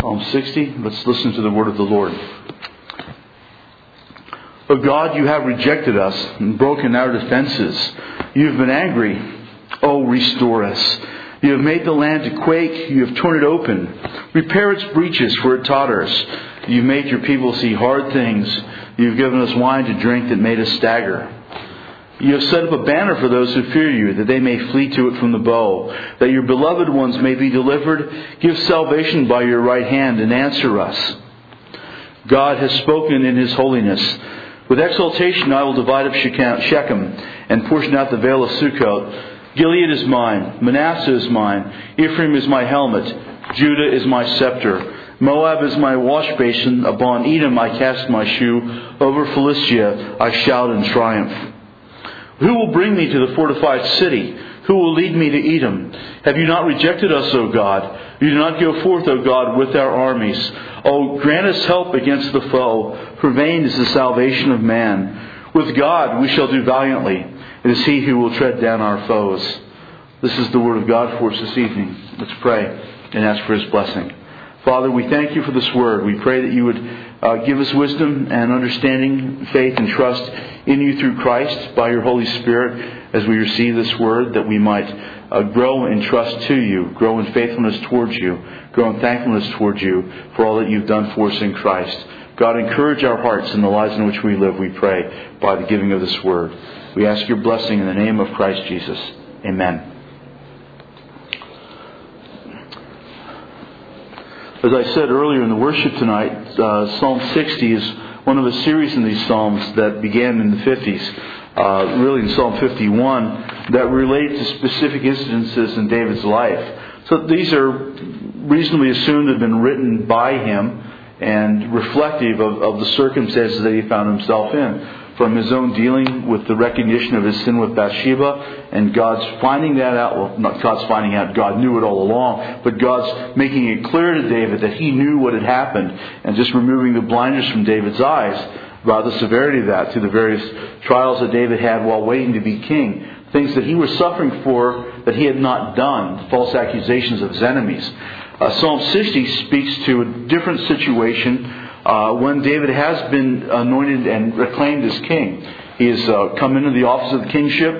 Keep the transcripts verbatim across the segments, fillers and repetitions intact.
Psalm sixty. Let's listen to the word of the Lord. O God, you have rejected us and broken our defenses. You have been angry. Oh, restore us. You have made the land to quake. You have torn it open. Repair its breaches, for it totters. You have made your people see hard things. You have given us wine to drink that made us stagger. You have set up a banner for those who fear you, that they may flee to it from the bow, that your beloved ones may be delivered. Give salvation by your right hand and answer us. God has spoken in His holiness. With exultation I will divide up Shechem and portion out the vale of Sukkot. Gilead is mine, Manasseh is mine, Ephraim is my helmet, Judah is my scepter. Moab is my wash basin, upon Edom I cast my shoe, over Philistia I shout in triumph. Who will bring me to the fortified city? Who will lead me to Edom? Have you not rejected us, O God? You do not go forth, O God, with our armies. O grant us help against the foe, for vain is the salvation of man. With God we shall do valiantly. It is He who will tread down our foes. This is the word of God for us this evening. Let's pray and ask for His blessing. Father, we thank You for this word. We pray that You would uh, give us wisdom and understanding, faith and trust in You through Christ by Your Holy Spirit as we receive this word, that we might uh, grow in trust to You, grow in faithfulness towards You, grow in thankfulness towards You for all that You've done for us in Christ. God, encourage our hearts in the lives in which we live, we pray, by the giving of this word. We ask Your blessing in the name of Christ Jesus. Amen. As I said earlier in the worship tonight, uh, Psalm sixty is one of a series in these Psalms that began in the fifties, uh, really in Psalm fifty-one, that relate to specific incidences in David's life. So these are reasonably assumed to have been written by him and reflective of, of the circumstances that he found himself in. From his own dealing with the recognition of his sin with Bathsheba and God's finding that out. Well, not God's finding out. God knew it all along. But God's making it clear to David that He knew what had happened. And just removing the blinders from David's eyes about the severity of that, to the various trials that David had while waiting to be king. Things that he was suffering for that he had not done. False accusations of his enemies. Uh, Psalm sixty speaks to a different situation. Uh, when David has been anointed and acclaimed as king. He has uh, come into the office of the kingship,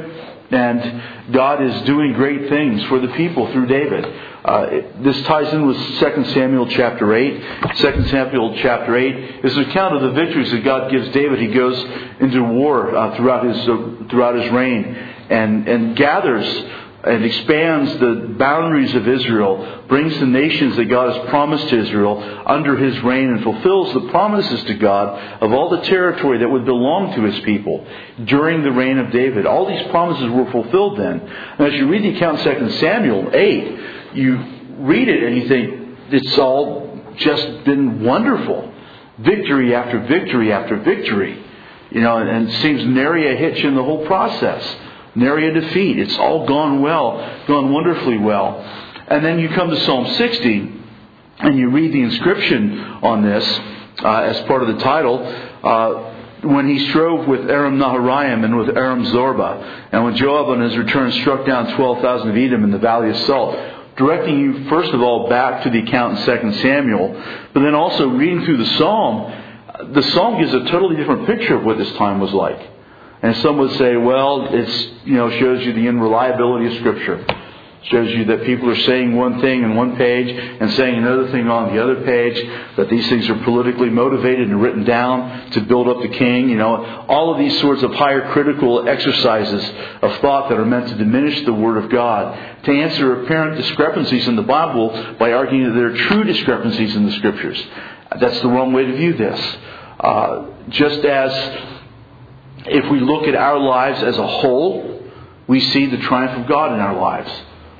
and God is doing great things for the people through David. Uh, it, this ties in with Second Samuel chapter eight. Second Samuel chapter eight is an account of the victories that God gives David. He goes into war uh, throughout his uh, throughout his reign and and gathers and expands the boundaries of Israel, brings the nations that God has promised to Israel under His reign, and fulfills the promises to God of all the territory that would belong to His people during the reign of David. All these promises were fulfilled then. And as you read the account in Second Samuel eight, you read it and you think, it's all just been wonderful. Victory after victory after victory. You know, and it seems nary a hitch in the whole process. Nary a defeat. It's all gone well, gone wonderfully well. And then you come to Psalm sixty, and you read the inscription on this uh, as part of the title. Uh, when he strove with Aram Naharaim and with Aram Zorba, and when Joab on his return struck down twelve thousand of Edom in the valley of Salt, directing you first of all back to the account in Second Samuel, but then also reading through the Psalm, the Psalm gives a totally different picture of what this time was like. And some would say, well, it's, you know, shows you the unreliability of Scripture. Shows you that people are saying one thing on one page and saying another thing on the other page. That these things are politically motivated and written down to build up the king. You know, all of these sorts of higher critical exercises of thought that are meant to diminish the Word of God. To answer apparent discrepancies in the Bible by arguing that there are true discrepancies in the Scriptures. That's the wrong way to view this. Uh, just as if we look at our lives as a whole, we see the triumph of God in our lives.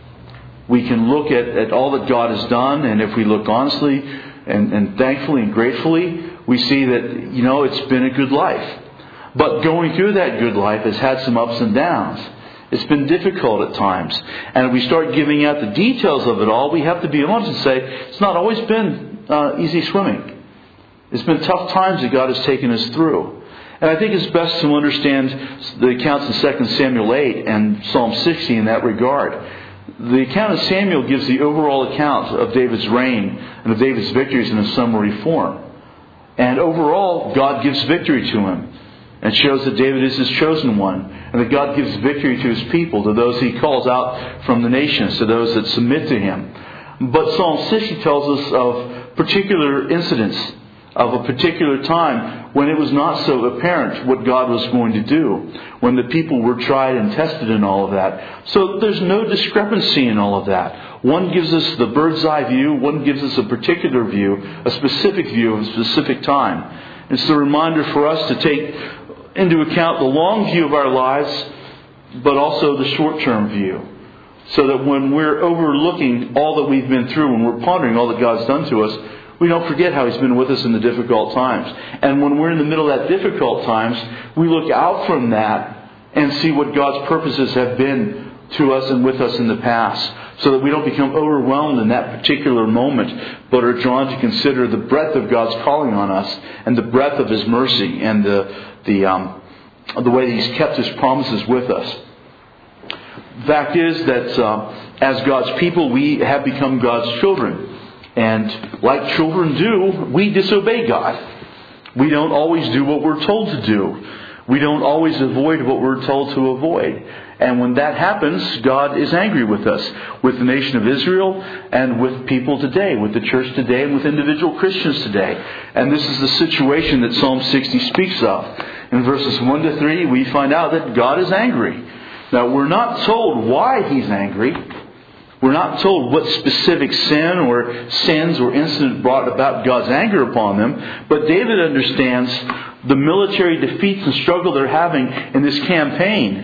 We can look at, at all that God has done, and if we look honestly and, and thankfully and gratefully, we see that, you know, it's been a good life. But going through that good life has had some ups and downs. It's been difficult at times. And if we start giving out the details of it all, we have to be honest and say, it's not always been uh, easy swimming. It's been tough times that God has taken us through. And I think it's best to understand the accounts in Second Samuel eight and Psalm sixty in that regard. The account of Samuel gives the overall account of David's reign and of David's victories in a summary form. And overall, God gives victory to him and shows that David is his chosen one, and that God gives victory to his people, to those he calls out from the nations, to those that submit to him. But Psalm sixty tells us of particular incidents, of a particular time when it was not so apparent what God was going to do, when the people were tried and tested in all of that. So there's no discrepancy in all of that. One gives us the bird's eye view, one gives us a particular view, a specific view of a specific time. It's a reminder for us to take into account the long view of our lives, but also the short-term view. So that when we're overlooking all that we've been through, when we're pondering all that God's done to us, we don't forget how He's been with us in the difficult times. And when we're in the middle of that difficult times, we look out from that and see what God's purposes have been to us and with us in the past, so that we don't become overwhelmed in that particular moment, but are drawn to consider the breadth of God's calling on us and the breadth of His mercy and the the um, the way that He's kept His promises with us. The fact is that uh, as God's people, we have become God's children. And like children do, we disobey God. We don't always do what we're told to do. We don't always avoid what we're told to avoid. And when that happens, God is angry with us, with the nation of Israel, and with people today, with the church today, and with individual Christians today. And this is the situation that Psalm sixty speaks of. In verses one to three, we find out that God is angry. Now, we're not told why He's angry. We're not told what specific sin or sins or incident brought about God's anger upon them. But David understands the military defeats and struggle they're having in this campaign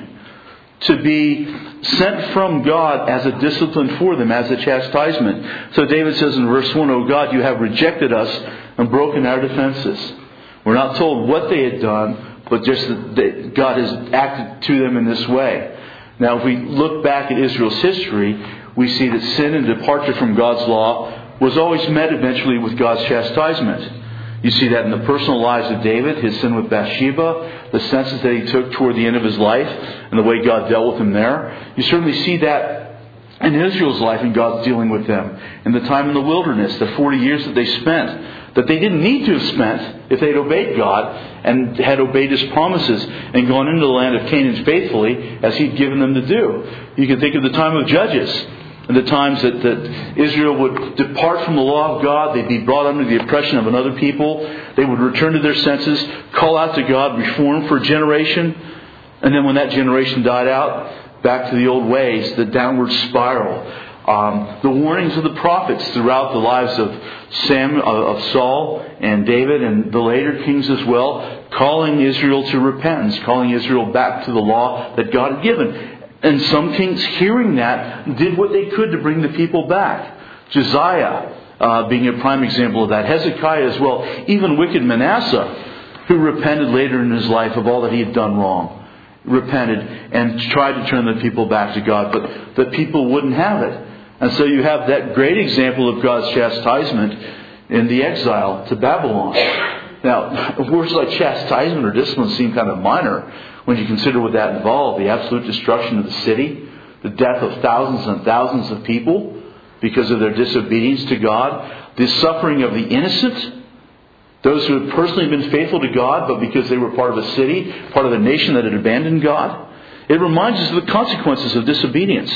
to be sent from God as a discipline for them, as a chastisement. So David says in verse one, "O God, you have rejected us and broken our defenses." We're not told what they had done, but just that God has acted to them in this way. Now, if we look back at Israel's history, we see that sin and departure from God's law was always met eventually with God's chastisement. You see that in the personal lives of David, his sin with Bathsheba, the census that he took toward the end of his life, and the way God dealt with him there. You certainly see that in Israel's life, and God's dealing with them. In the time in the wilderness, the forty years that they spent, that they didn't need to have spent if they'd obeyed God and had obeyed His promises and gone into the land of Canaan faithfully as He'd given them to do. You can think of the time of Judges, and the times that, that Israel would depart from the law of God. They'd be brought under the oppression of another people. They would return to their senses, call out to God, reform for a generation. And then when that generation died out, back to the old ways, the downward spiral. Um, the warnings of the prophets throughout the lives of Sam, of Saul and David and the later kings as well, calling Israel to repentance, calling Israel back to the law that God had given. And some kings, hearing that, did what they could to bring the people back. Josiah uh, being a prime example of that. Hezekiah as well. Even wicked Manasseh, who repented later in his life of all that he had done wrong. Repented and tried to turn the people back to God. But the people wouldn't have it. And so you have that great example of God's chastisement in the exile to Babylon. Now, words like chastisement or discipline seem kind of minor when you consider what that involved. The absolute destruction of the city, the death of thousands and thousands of people because of their disobedience to God, the suffering of the innocent, those who had personally been faithful to God, but because they were part of a city, part of a nation that had abandoned God. It reminds us of the consequences of disobedience.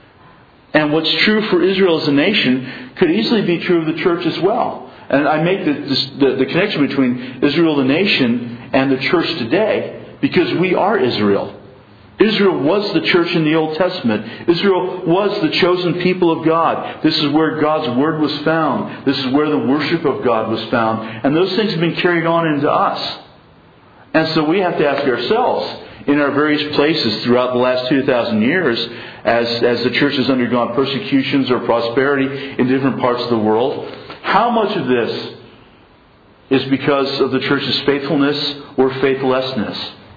And what's true for Israel as a nation could easily be true of the church as well. And I make the, the, the connection between Israel the nation and the church today because we are Israel. Israel was the church in the Old Testament. Israel was the chosen people of God. This is where God's Word was found. This is where the worship of God was found. And those things have been carried on into us. And so we have to ask ourselves, in our various places throughout the last two thousand years, as, as the church has undergone persecutions or prosperity in different parts of the world, how much of this is because of the church's faithfulness or faithlessness?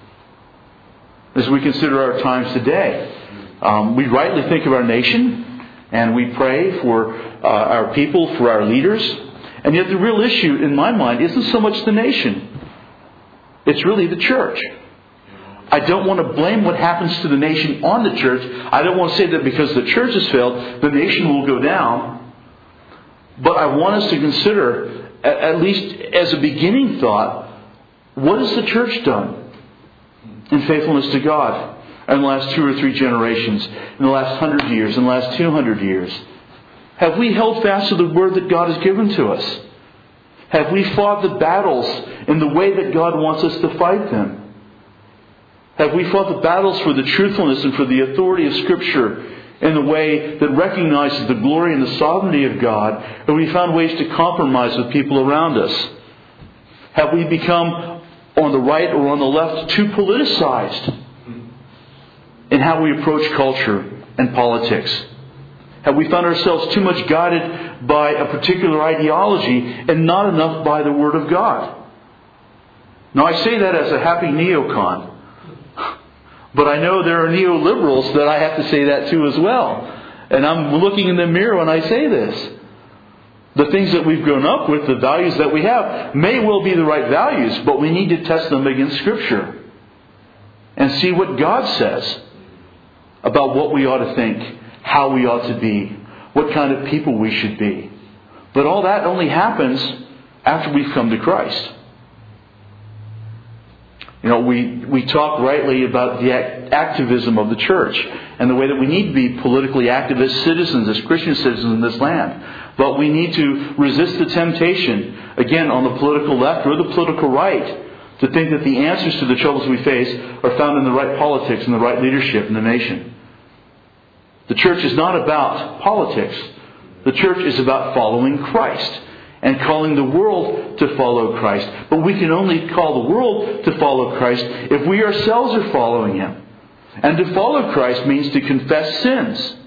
As we consider our times today, um, we rightly think of our nation and we pray for uh, our people, for our leaders. And yet the real issue in my mind isn't so much the nation. It's really the church. I don't want to blame what happens to the nation on the church. I don't want to say that because the church has failed, the nation will go down. But I want us to consider, at least as a beginning thought, what has the church done in faithfulness to God in the last two or three generations, in the last hundred years, in the last two hundred years? Have we held fast to the word that God has given to us? Have we fought the battles in the way that God wants us to fight them? Have we fought the battles for the truthfulness and for the authority of Scripture in the way that recognizes the glory and the sovereignty of God? Have we found ways to compromise with people around us? Have we become, on the right or on the left, too politicized in how we approach culture and politics? Have we found ourselves too much guided by a particular ideology and not enough by the Word of God? Now, I say that as a happy neocon. But I know there are neoliberals that I have to say that to as well. And I'm looking in the mirror when I say this. The things that we've grown up with, the values that we have, may well be the right values, but we need to test them against Scripture and see what God says about what we ought to think, how we ought to be, what kind of people we should be. But all that only happens after we've come to Christ. You know, we, we talk rightly about the activism of the church and the way that we need to be politically active as citizens, as Christian citizens in this land. But we need to resist the temptation, again, on the political left or the political right, to think that the answers to the troubles we face are found in the right politics and the right leadership in the nation. The church is not about politics. The church is about following Christ and calling the world to follow Christ. But we can only call the world to follow Christ if we ourselves are following Him. And to follow Christ means to confess sins.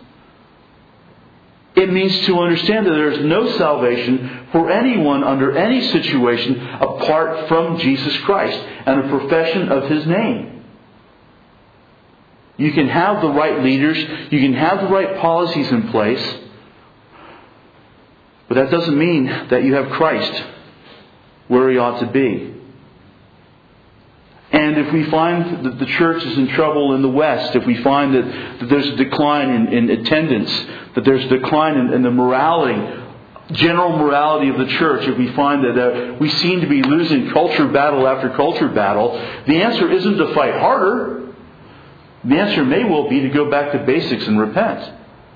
It means to understand that there is no salvation for anyone under any situation apart from Jesus Christ and a profession of His name. You can have the right leaders, you can have the right policies in place, but that doesn't mean that you have Christ where He ought to be. And if we find that the church is in trouble in the West, if we find that, that there's a decline in, in attendance, that there's a decline in, in the morality, general morality of the church, if we find that uh, we seem to be losing culture battle after culture battle, the answer isn't to fight harder. The answer may well be to go back to basics and repent.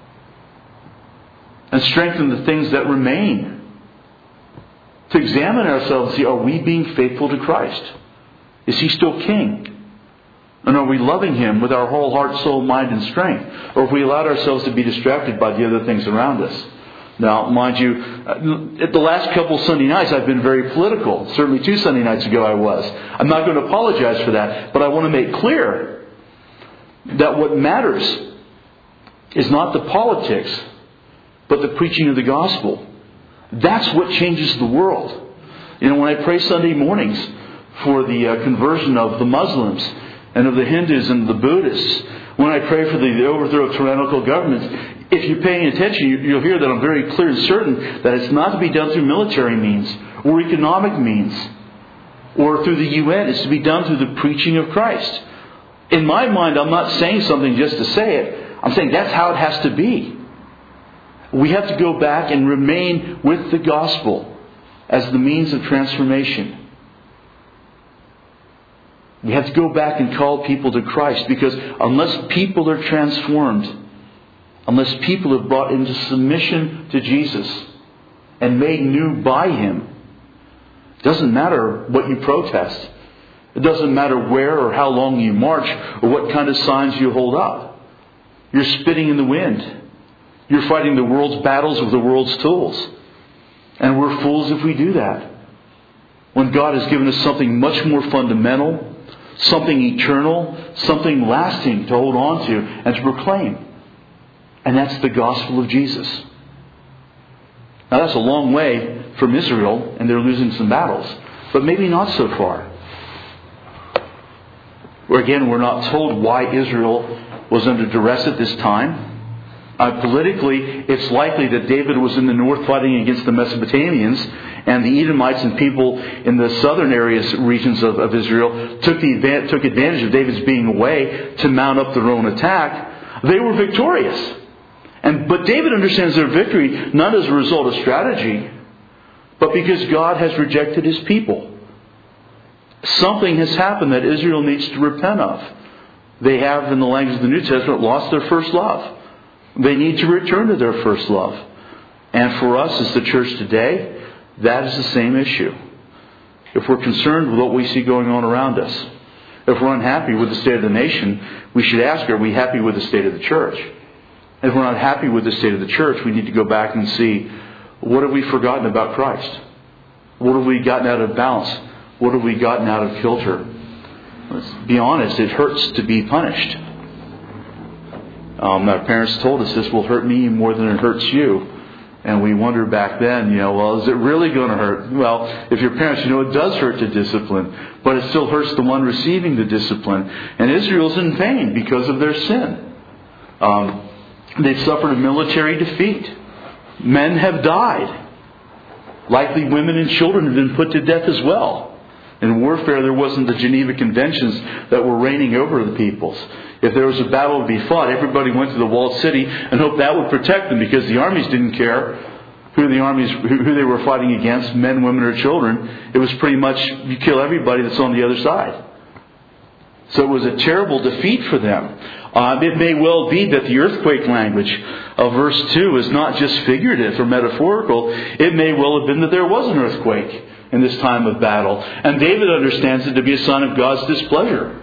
And strengthen the things that remain. To examine ourselves and see, are we being faithful to Christ? Is He still King? And are we loving Him with our whole heart, soul, mind, and strength? Or have we allowed ourselves to be distracted by the other things around us? Now, mind you, at the last couple Sunday nights I've been very political. Certainly two Sunday nights ago I was. I'm not going to apologize for that. But I want to make clear that what matters is not the politics, but the preaching of the gospel. That's what changes the world. You know, when I pray Sunday mornings for the uh, conversion of the Muslims and of the Hindus and the Buddhists, when I pray for the, the overthrow of tyrannical governments, if you're paying attention, you, you'll hear that I'm very clear and certain that it's not to be done through military means or economic means or through the U N. It's to be done through the preaching of Christ. In my mind, I'm not saying something just to say it. I'm saying that's how it has to be. We have to go back and remain with the gospel as the means of transformation. We have to go back and call people to Christ, because unless people are transformed, unless people are brought into submission to Jesus and made new by Him, it doesn't matter what you protest. It doesn't matter where or how long you march or what kind of signs you hold up. You're spitting in the wind. You're fighting the world's battles with the world's tools. And we're fools if we do that. When God has given us something much more fundamental, something eternal, something lasting to hold on to and to proclaim. And that's the gospel of Jesus. Now that's a long way from Israel, and they're losing some battles. But maybe not so far. Where again, we're not told why Israel was under duress at this time. Uh, politically, it's likely that David was in the north fighting against the Mesopotamians, and the Edomites and people in the southern areas, regions of, of Israel, took, the, took advantage of David's being away to mount up their own attack. They were victorious. And But David understands their victory not as a result of strategy, but because God has rejected His people. Something has happened that Israel needs to repent of. They have, in the language of the New Testament, lost their first love. They need to return to their first love. And for us as the church today, that is the same issue. If we're concerned with what we see going on around us, if we're unhappy with the state of the nation, we should ask, are we happy with the state of the church? And if we're not happy with the state of the church, we need to go back and see, what have we forgotten about Christ? What have we gotten out of balance? What have we gotten out of kilter? Let's be honest, it hurts to be punished. Um, our parents told us this will hurt me more than it hurts you. And we wondered back then, you know, well, is it really going to hurt? Well, if your parents, you know, it does hurt to discipline, but it still hurts the one receiving the discipline. And Israel's in pain because of their sin. Um, they've suffered a military defeat. Men have died. Likely women and children have been put to death as well. In warfare, there wasn't the Geneva Conventions that were reigning over the peoples. If there was a battle to be fought, everybody went to the walled city and hoped that would protect them, because the armies didn't care who the armies who they were fighting against, men, women, or children. It was pretty much you kill everybody that's on the other side. So it was a terrible defeat for them. Uh, it may well be that the earthquake language of verse two is not just figurative or metaphorical. It may well have been that there was an earthquake in this time of battle. And David understands it to be a sign of God's displeasure.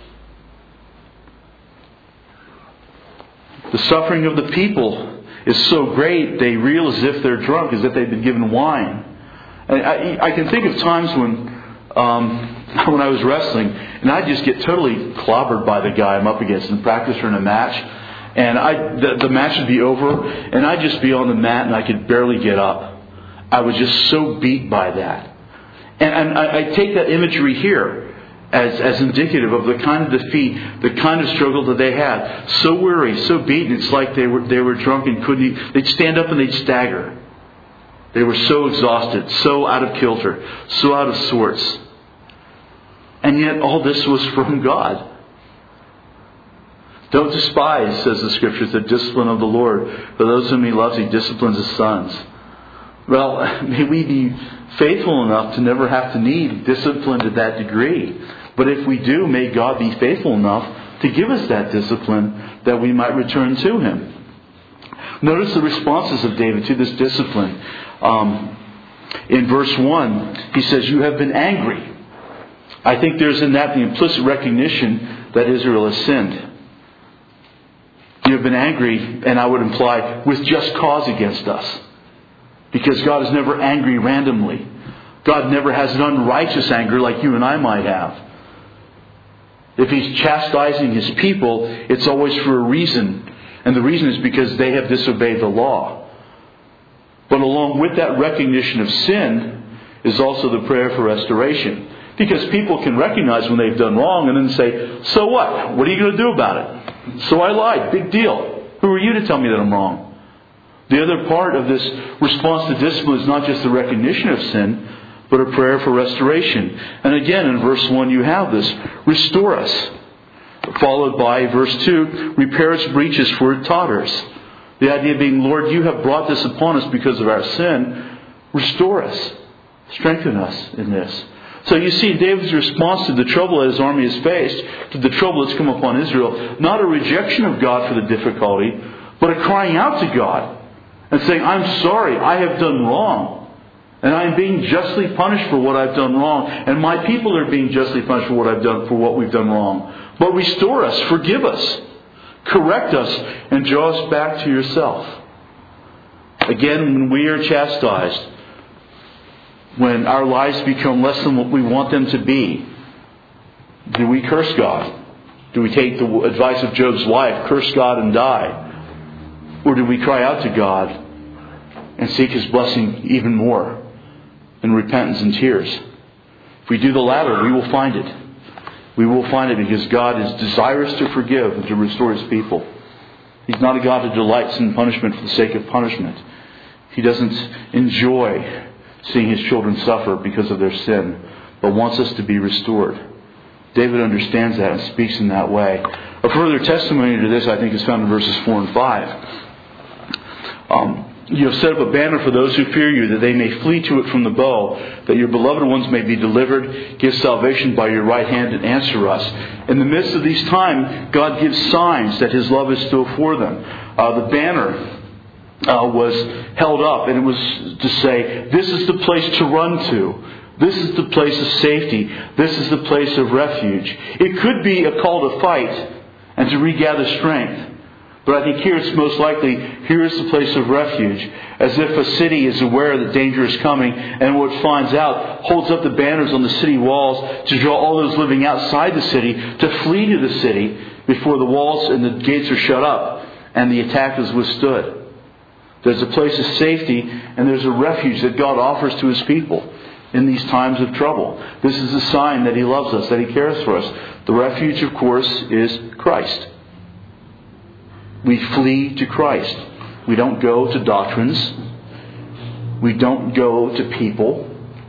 The suffering of the people is so great, they reel as if they're drunk, as if they've been given wine. And I, I can think of times when um, when I was wrestling, and I'd just get totally clobbered by the guy I'm up against in practice or in a match. And I the, the match would be over, and I'd just be on the mat, and I could barely get up. I was just so beat by that. And, and I, I take that imagery here as, as indicative of the kind of defeat, the kind of struggle that they had. So weary, so beaten, it's like they were they were drunk and couldn't eat. They'd stand up and they'd stagger. They were so exhausted, so out of kilter, so out of sorts. And yet all this was from God. Don't despise, says the Scriptures, the discipline of the Lord. For those whom He loves, He disciplines His sons. Well, may we be faithful enough to never have to need discipline to that degree. But if we do, may God be faithful enough to give us that discipline that we might return to Him. Notice the responses of David to this discipline. Um, in verse one, he says, "You have been angry." I think there's in that the implicit recognition that Israel has sinned. You have been angry, and I would imply, with just cause against us. Because God is never angry randomly. God never has an unrighteous anger like you and I might have. If He's chastising His people, it's always for a reason. And the reason is because they have disobeyed the law. But along with that recognition of sin is also the prayer for restoration. Because people can recognize when they've done wrong and then say, so what? What are you going to do about it? So I lied. Big deal. Who are you to tell me that I'm wrong? The other part of this response to discipline is not just the recognition of sin, but a prayer for restoration. And again, in verse one, you have this. Restore us. Followed by verse two, repair its breaches, for it totters. The idea being, Lord, you have brought this upon us because of our sin. Restore us. Strengthen us in this. So you see David's response to the trouble that his army has faced, to the trouble that's come upon Israel, not a rejection of God for the difficulty, but a crying out to God and saying, I'm sorry, I have done wrong. And I am being justly punished for what I've done wrong. And my people are being justly punished for what I've done, for what we've done wrong. But restore us, forgive us, correct us, and draw us back to yourself. Again, when we are chastised, when our lives become less than what we want them to be, do we curse God? Do we take the advice of Job's wife, curse God and die? Or do we cry out to God and seek His blessing even more in repentance and tears? If we do the latter, we will find it. We will find it because God is desirous to forgive and to restore His people. He's not a God who delights in punishment for the sake of punishment. He doesn't enjoy seeing His children suffer because of their sin, but wants us to be restored. David understands that and speaks in that way. A further testimony to this, I think, is found in verses four and five. Um, You have set up a banner for those who fear you, that they may flee to it from the bow, that your beloved ones may be delivered. Give salvation by your right hand and answer us. In the midst of these times, God gives signs that His love is still for them. Uh, the banner uh, was held up, and it was to say, this is the place to run to. This is the place of safety. This is the place of refuge. It could be a call to fight and to regather strength. But I think here it's most likely, here is the place of refuge. As if a city is aware that danger is coming, and what it finds out, holds up the banners on the city walls to draw all those living outside the city to flee to the city before the walls and the gates are shut up and the attack is withstood. There's a place of safety, and there's a refuge that God offers to His people in these times of trouble. This is a sign that He loves us, that He cares for us. The refuge, of course, is Christ. We flee to Christ. We don't go to doctrines. We don't go to people.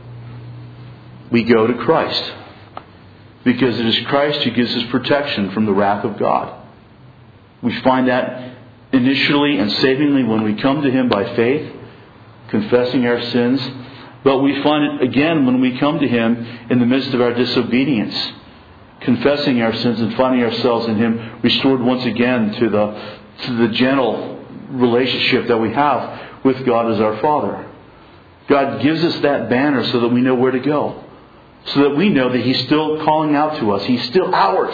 We go to Christ. Because it is Christ who gives us protection from the wrath of God. We find that initially and savingly when we come to Him by faith, confessing our sins. But we find it again when we come to Him in the midst of our disobedience, confessing our sins and finding ourselves in Him restored once again to the to the gentle relationship that we have with God as our Father. God gives us that banner so that we know where to go. So that we know that He's still calling out to us. He's still ours.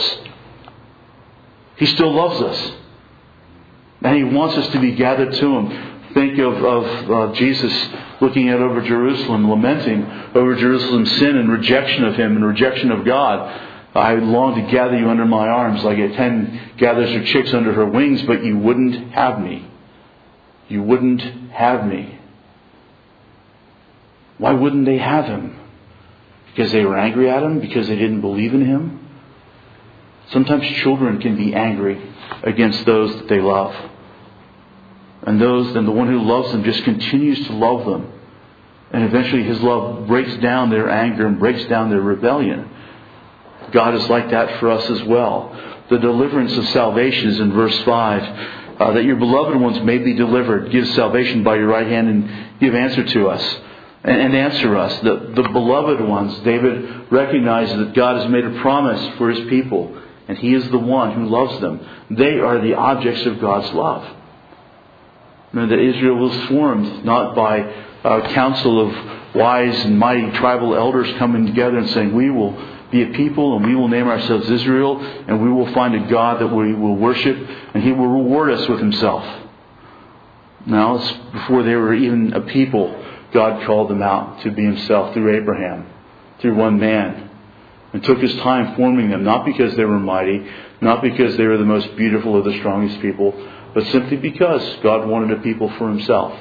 He still loves us. And He wants us to be gathered to Him. Think of, of uh, Jesus looking out over Jerusalem, lamenting over Jerusalem's sin and rejection of Him and rejection of God. I long to gather you under my arms like a hen gathers her chicks under her wings, but you wouldn't have me. You wouldn't have me. Why wouldn't they have Him? Because they were angry at Him? Because they didn't believe in Him? Sometimes children can be angry against those that they love. And those, and the one who loves them just continues to love them. And eventually His love breaks down their anger and breaks down their rebellion. God is like that for us as well. The deliverance of salvation is in verse five. Uh, that your beloved ones may be delivered. Give salvation by your right hand and give answer to us. And, and answer us. The, the beloved ones, David recognizes that God has made a promise for His people. And He is the one who loves them. They are the objects of God's love. Remember that Israel was formed not by a council of wise and mighty tribal elders coming together and saying, we will be a people and we will name ourselves Israel and we will find a God that we will worship and He will reward us with Himself. Now, it's before they were even a people, God called them out to be Himself through Abraham, through one man, and took His time forming them, not because they were mighty, not because they were the most beautiful or the strongest people, but simply because God wanted a people for Himself.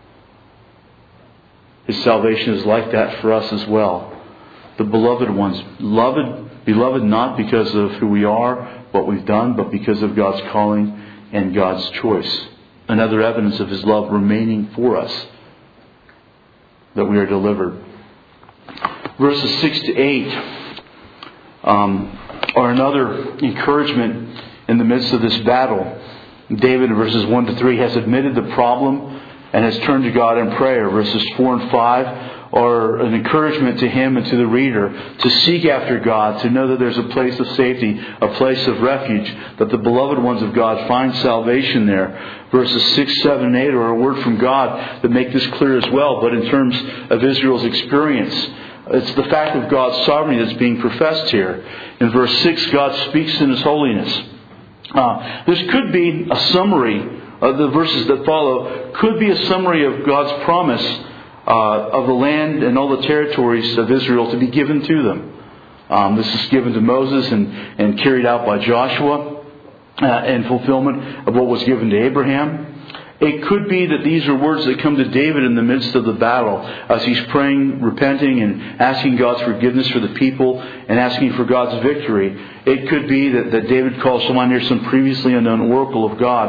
His salvation is like that for us as well. The beloved ones, beloved, beloved not because of who we are, what we've done, but because of God's calling and God's choice. Another evidence of His love remaining for us, that we are delivered. Verses six to eight um, are another encouragement in the midst of this battle. David in verses one to three has admitted the problem and has turned to God in prayer. Verses four and five are an encouragement to him and to the reader to seek after God, to know that there's a place of safety, a place of refuge, that the beloved ones of God find salvation there. Verses six, seven, and eight are a word from God that make this clear as well, but in terms of Israel's experience, it's the fact of God's sovereignty that's being professed here. In verse six, God speaks in His holiness. Uh, this could be a summary, uh, the verses that follow, could be a summary of God's promise Uh, of the land and all the territories of Israel to be given to them. Um, this is given to Moses and, and carried out by Joshua uh, in fulfillment of what was given to Abraham. It could be that these are words that come to David in the midst of the battle as he's praying, repenting, and asking God's forgiveness for the people and asking for God's victory. It could be that, that David calls to mind here some previously unknown oracle of God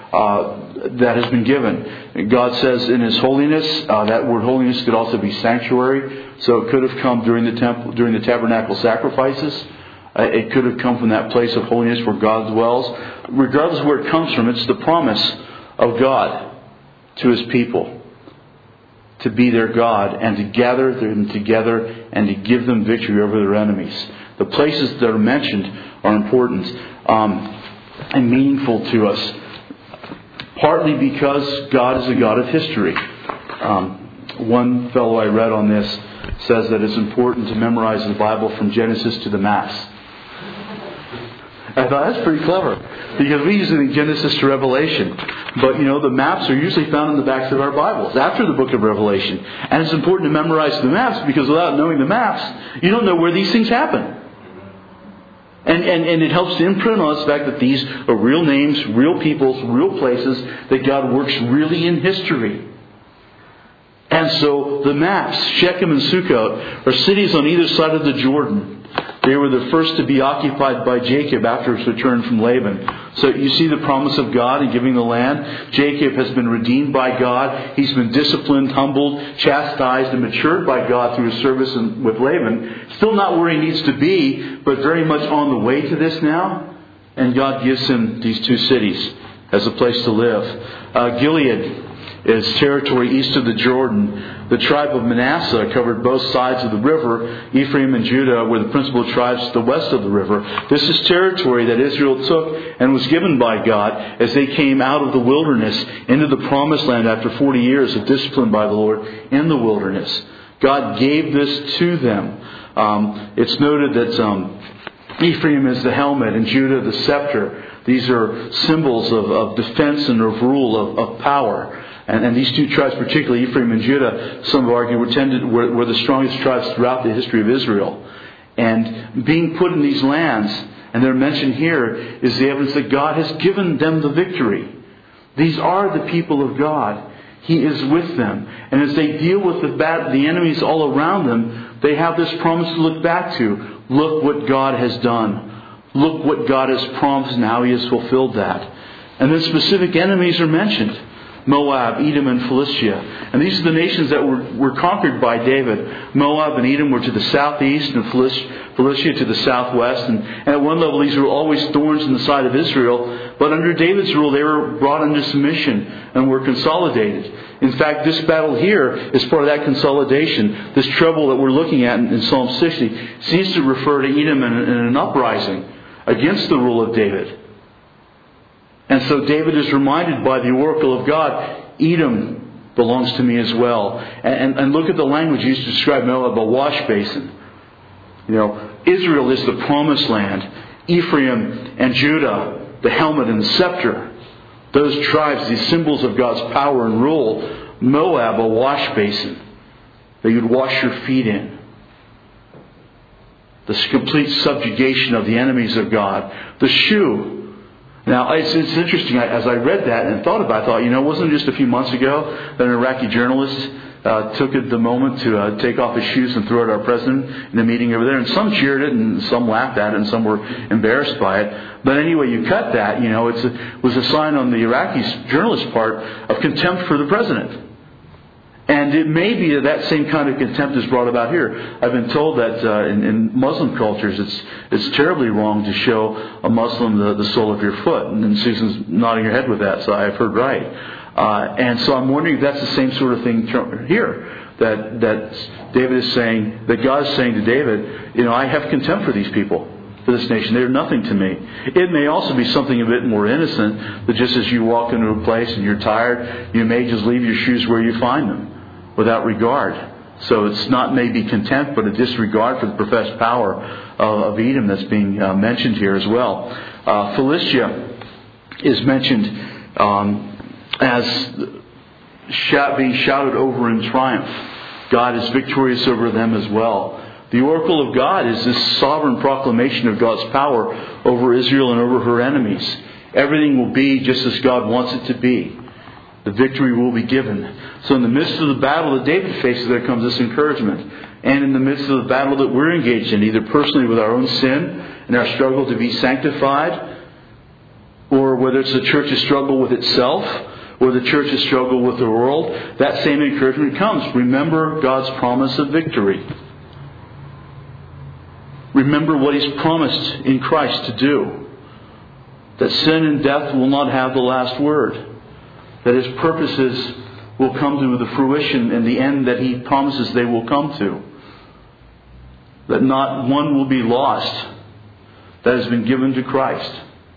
uh, that has been given. God says in His holiness, uh, that word holiness could also be sanctuary. So it could have come during the temple, during the tabernacle sacrifices. Uh, it could have come from that place of holiness where God dwells. Regardless of where it comes from, it's the promise of God to His people to be their God and to gather them together and to give them victory over their enemies. The places that are mentioned are important um, and meaningful to us, partly because God is a God of history. Um, one fellow I read on this says that it's important to memorize the Bible from Genesis to the Mass. I thought that's pretty clever, because we usually think Genesis to Revelation. But, you know, the maps are usually found in the backs of our Bibles after the book of Revelation. And it's important to memorize the maps, because without knowing the maps, you don't know where these things happen. And, and, and it helps to imprint on us the fact that these are real names, real peoples, real places, that God works really in history. And so the maps, Shechem and Sukkot, are cities on either side of the Jordan. They were the first to be occupied by Jacob after his return from Laban. So you see the promise of God in giving the land. Jacob has been redeemed by God. He's been disciplined, humbled, chastised, and matured by God through his service with Laban. Still not where he needs to be, but very much on the way to this now. And God gives him these two cities as a place to live. Uh, Gilead is territory east of the Jordan. The tribe of Manasseh covered both sides of the river. Ephraim and Judah were the principal tribes to the west of the river. This is territory that Israel took and was given by God as they came out of the wilderness into the promised land after forty years of discipline by the Lord in the wilderness. God gave this to them. Um, it's noted that um, Ephraim is the helmet and Judah the scepter. These are symbols of, of defense and of rule, of, of power. And, and these two tribes, particularly Ephraim and Judah, some have argued were, tended, were, were the strongest tribes throughout the history of Israel. And being put in these lands, and they're mentioned here, is the evidence that God has given them the victory. These are the people of God. He is with them. And as they deal with the, bad, the enemies all around them, they have this promise to look back to. Look what God has done. Look what God has promised and how He has fulfilled that. And then specific enemies are mentioned. Moab, Edom, and Philistia. And these are the nations that were, were conquered by David. Moab and Edom were to the southeast and Philistia to the southwest. And, and at one level these were always thorns in the side of Israel. But under David's rule they were brought into submission and were consolidated. In fact, this battle here is part of that consolidation. This trouble that we're looking at in, in Psalm sixty seems to refer to Edom in, in an uprising against the rule of David. And so David is reminded by the oracle of God, Edom belongs to me as well. And, and, and look at the language used to describe Moab, a wash basin. You know, Israel is the promised land. Ephraim and Judah, the helmet and the scepter. Those tribes, these symbols of God's power and rule. Moab, a wash basin that you'd wash your feet in. This complete subjugation of the enemies of God. The shoe. Now, it's, it's interesting. As I read that and thought about it, I thought, you know, wasn't it just a few months ago that an Iraqi journalist uh, took it the moment to uh, take off his shoes and throw it at our president in a meeting over there? And some cheered it and some laughed at it and some were embarrassed by it. But anyway, you cut that, you know, it's a, it was a sign on the Iraqi journalist's part of contempt for the president. And it may be that that same kind of contempt is brought about here. I've been told that uh, in, in Muslim cultures, it's it's terribly wrong to show a Muslim the, the sole of your foot. And Susan's nodding her head with that, so I've heard right. Uh, and so I'm wondering if that's the same sort of thing here. That that David is saying, that God is saying to David, you know, I have contempt for these people, for this nation. They're nothing to me. It may also be something a bit more innocent, that just as you walk into a place and you're tired, you may just leave your shoes where you find them, without regard. So it's not maybe contempt, but a disregard for the professed power of Edom that's being uh, mentioned here as well. Uh, Philistia is mentioned um, as shout, being shouted over in triumph. God is victorious over them as well. The oracle of God is this sovereign proclamation of God's power over Israel and over her enemies. Everything will be just as God wants it to be. The victory will be given. So in the midst of the battle that David faces, there comes this encouragement. And in the midst of the battle that we're engaged in, either personally with our own sin and our struggle to be sanctified, or whether it's the church's struggle with itself, or the church's struggle with the world, that same encouragement comes. Remember God's promise of victory. Remember what He's promised in Christ to do. That sin and death will not have the last word. That His purposes will come to the fruition and the end that He promises they will come to. That not one will be lost that has been given to Christ.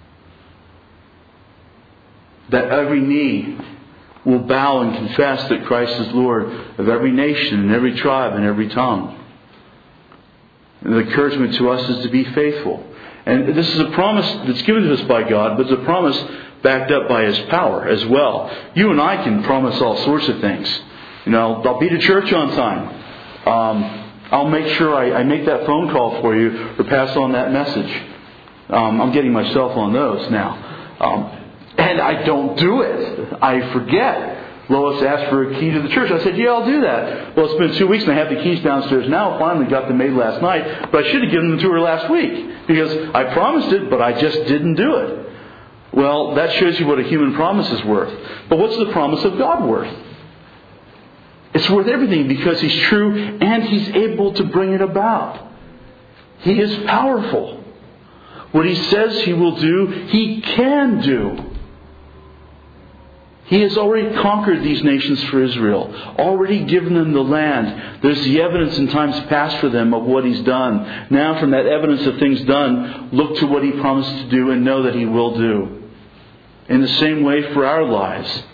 That every knee will bow and confess that Christ is Lord of every nation and every tribe and every tongue. And the encouragement to us is to be faithful. And this is a promise that's given to us by God, but it's a promise backed up by His power as well. You and I can promise all sorts of things. You know, I'll be to church on time. Um, I'll make sure I, I make that phone call for you or pass on that message. Um, I'm getting myself on those now. Um, and I don't do it. I forget. Lois asked for a key to the church. I said, yeah, I'll do that. Well, it's been two weeks and I have the keys downstairs now. I finally got them made last night. But I should have given them to her last week. Because I promised it, but I just didn't do it. Well, that shows you what a human promise is worth. But what's the promise of God worth? It's worth everything because He's true and He's able to bring it about. He is powerful. What He says He will do, He can do. He has already conquered these nations for Israel, already given them the land. There's the evidence in times past for them of what He's done. Now from that evidence of things done, look to what He promised to do and know that He will do. In the same way for our lives.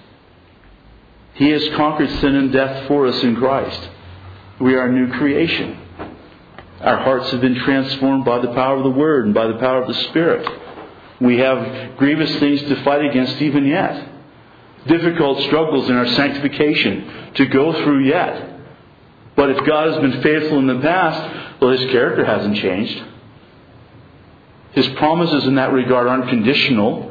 He has conquered sin and death for us in Christ. We are a new creation. Our hearts have been transformed by the power of the Word and by the power of the Spirit. We have grievous things to fight against even yet. Difficult struggles in our sanctification to go through yet. But if God has been faithful in the past, well, His character hasn't changed. His promises in that regard aren't conditional.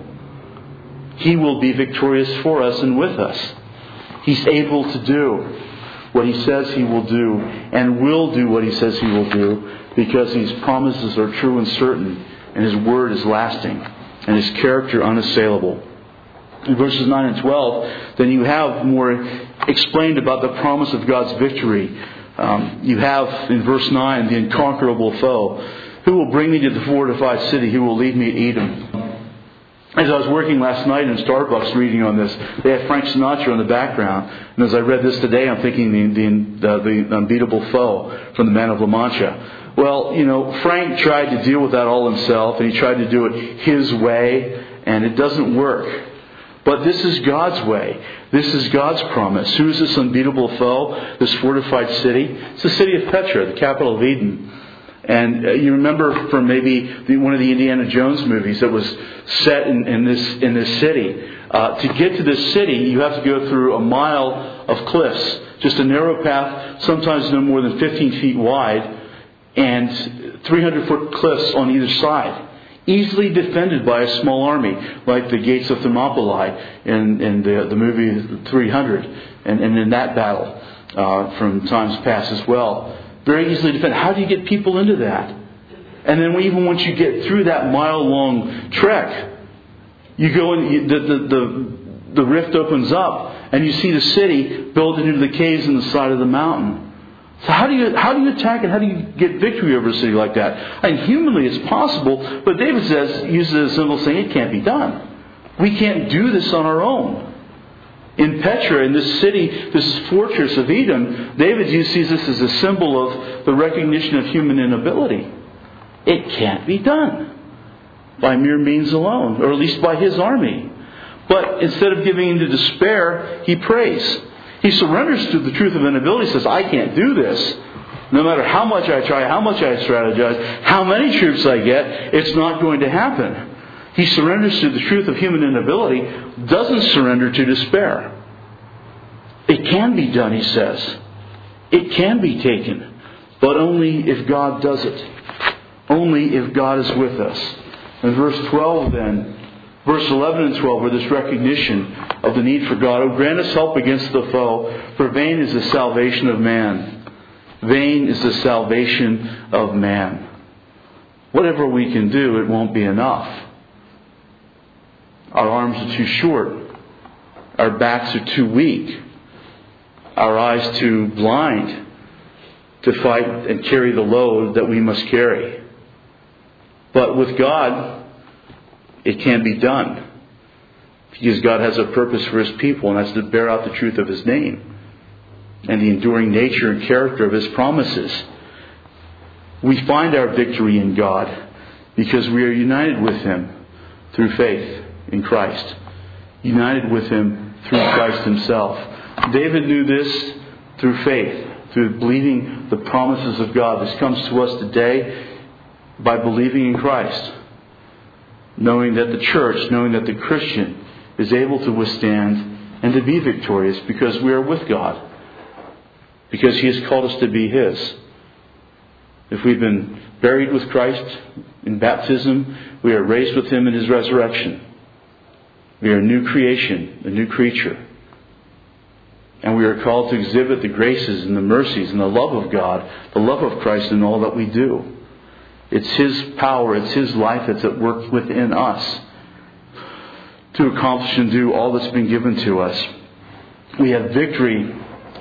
He will be victorious for us and with us. He's able to do what He says He will do and will do what He says He will do because His promises are true and certain and His word is lasting and His character unassailable. In verses nine and twelve, then you have more explained about the promise of God's victory. Um, you have in verse nine the unconquerable foe. Who will bring me to the fortified city? Who will lead me to Edom? As I was working last night in Starbucks reading on this, they had Frank Sinatra in the background. And as I read this today, I'm thinking the, the, the unbeatable foe from the Man of La Mancha. Well, you know, Frank tried to deal with that all himself, and he tried to do it his way, and it doesn't work. But this is God's way. This is God's promise. Who is this unbeatable foe? This fortified city? It's the city of Petra, the capital of Eden. And uh, you remember from maybe the, one of the Indiana Jones movies that was set in, in this in this city. Uh, to get to this city, you have to go through a mile of cliffs. Just a narrow path, sometimes no more than fifteen feet wide, and three hundred foot cliffs on either side. Easily defended by a small army, like the gates of Thermopylae in, in the, the movie three hundred, and, and in that battle uh, from times past as well. Very easily defended. How do you get people into that? And then even once you get through that mile-long trek, you go and you, the, the, the, the rift opens up, and you see the city built into the caves in the side of the mountain. So how do you how do you attack and how do you get victory over a city like that? I mean, humanly it's possible, but David says, uses a symbol saying it can't be done. We can't do this on our own. In Petra, in this city, this fortress of Edom, David sees this as a symbol of the recognition of human inability. It can't be done by mere means alone, or at least by his army. But instead of giving in to despair, he prays. He surrenders to the truth of inability. He says, I can't do this. No matter how much I try, how much I strategize, how many troops I get, it's not going to happen. He surrenders to the truth of human inability, doesn't surrender to despair. It can be done, he says. It can be taken, but only if God does it. Only if God is with us. In verse twelve then, verse eleven and twelve are this recognition of the need for God. Oh, grant us help against the foe, for vain is the salvation of man. Vain is the salvation of man. Whatever we can do, it won't be enough. Our arms are too short. Our backs are too weak. Our eyes too blind to fight and carry the load that we must carry. But with God, it can be done. Because God has a purpose for His people, and that's to bear out the truth of His name and the enduring nature and character of His promises. We find our victory in God because we are united with Him through faith in Christ. United with Him through Christ Himself. David knew this through faith, through believing the promises of God. This comes to us today by believing in Christ. Knowing that the church, knowing that the Christian is able to withstand and to be victorious because we are with God. Because He has called us to be His. If we've been buried with Christ in baptism, we are raised with Him in His resurrection. We are a new creation, a new creature. And we are called to exhibit the graces and the mercies and the love of God, the love of Christ in all that we do. It's His power, it's His life that's at work within us to accomplish and do all that's been given to us. We have victory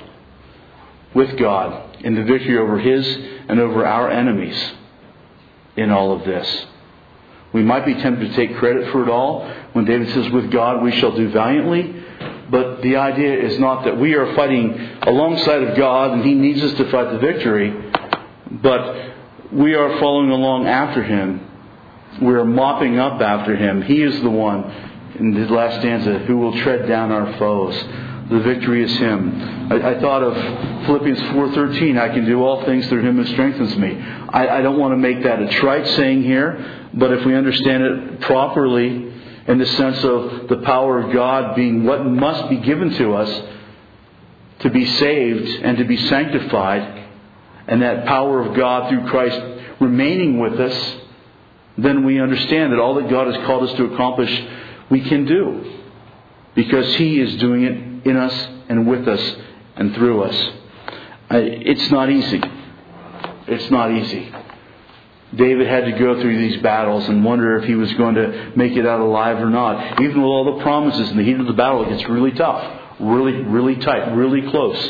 with God in the victory over His and over our enemies in all of this. We might be tempted to take credit for it all when David says, with God we shall do valiantly. But the idea is not that we are fighting alongside of God and He needs us to fight the victory, but we are following along after Him. We are mopping up after Him. He is the one, in the last stanza, who will tread down our foes. The victory is Him. I, I thought of Philippians four thirteen, I can do all things through Him who strengthens me. I, I don't want to make that a trite saying here, but if we understand it properly, in the sense of the power of God being what must be given to us to be saved and to be sanctified, and that power of God through Christ remaining with us, then we understand that all that God has called us to accomplish, we can do. Because He is doing it in us and with us and through us. It's not easy. It's not easy. David had to go through these battles and wonder if he was going to make it out alive or not. Even with all the promises in the heat of the battle, it gets really tough. Really, really tight. Really close.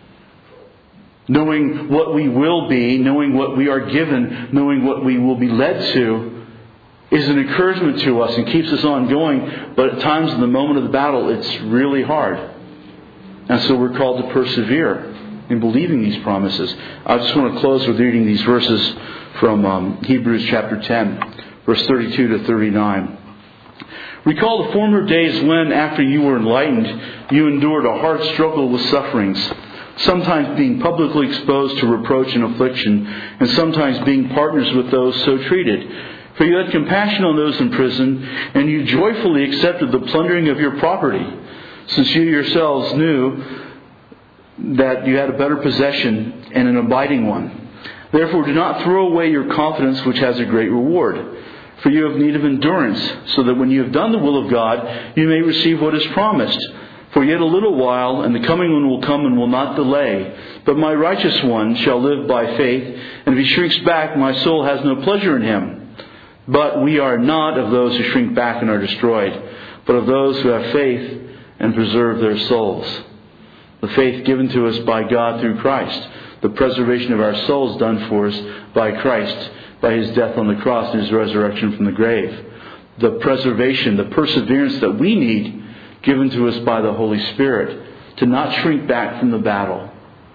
Knowing what we will be, knowing what we are given, knowing what we will be led to, is an encouragement to us and keeps us on going. But at times in the moment of the battle, it's really hard. And so we're called to persevere in believing these promises. I just want to close with reading these verses from um, Hebrews chapter ten, verse thirty-two to thirty-nine. Recall the former days when, after you were enlightened, you endured a hard struggle with sufferings, sometimes being publicly exposed to reproach and affliction, and sometimes being partners with those so treated. For you had compassion on those in prison, and you joyfully accepted the plundering of your property, since you yourselves knew that you had a better possession and an abiding one. Therefore do not throw away your confidence, which has a great reward. For you have need of endurance, so that when you have done the will of God, you may receive what is promised. For yet a little while, and the coming one will come and will not delay. But my righteous one shall live by faith, and if he shrinks back, my soul has no pleasure in him. But we are not of those who shrink back and are destroyed, but of those who have faith and preserve their souls. The faith given to us by God through Christ. The preservation of our souls done for us by Christ, by His death on the cross and His resurrection from the grave. The preservation, the perseverance that we need, given to us by the Holy Spirit, to not shrink back from the battle.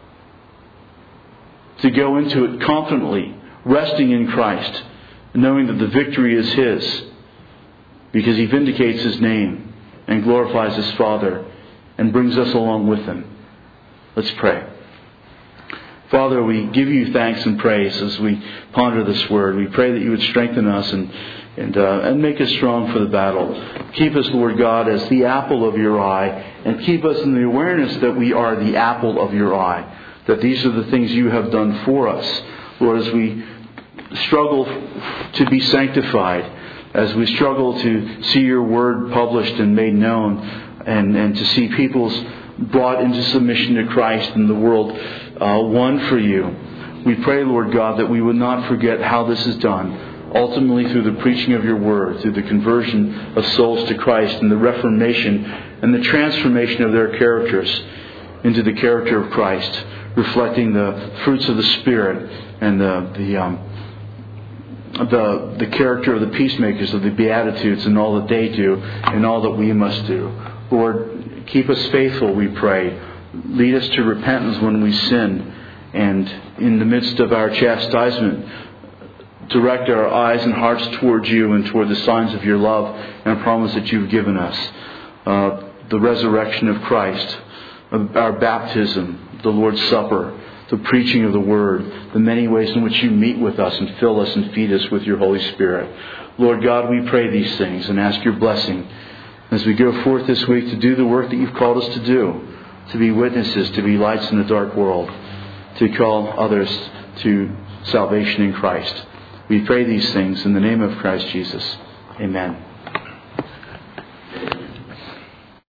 To go into it confidently, resting in Christ, knowing that the victory is His, because He vindicates His name and glorifies His Father and brings us along with Him. Let's pray. Father, we give you thanks and praise as we ponder this word. We pray that you would strengthen us and and uh, and make us strong for the battle. Keep us, Lord God, as the apple of your eye, and keep us in the awareness that we are the apple of your eye, that these are the things you have done for us. Lord, as we struggle to be sanctified, as we struggle to see your word published and made known, and, and to see people's brought into submission to Christ and the world uh, won for you. We pray, Lord God, that we would not forget how this is done. ultimately through the preaching of your word, through the conversion of souls to Christ and the reformation and the transformation of their characters into the character of Christ, reflecting the fruits of the Spirit and the the um, the the character of the peacemakers, of the Beatitudes, and all that they do and all that we must do. Lord, keep us faithful, we pray. Lead us to repentance when we sin, and in the midst of our chastisement, direct our eyes and hearts towards you and toward the signs of your love and a promise that you've given us. Uh, the resurrection of Christ, our baptism, the Lord's Supper, the preaching of the Word, the many ways in which you meet with us and fill us and feed us with your Holy Spirit. Lord God, we pray these things and ask your blessing as we go forth this week to do the work that you've called us to do, to be witnesses, to be lights in the dark world, to call others to salvation in Christ. We pray these things in the name of Christ Jesus. Amen.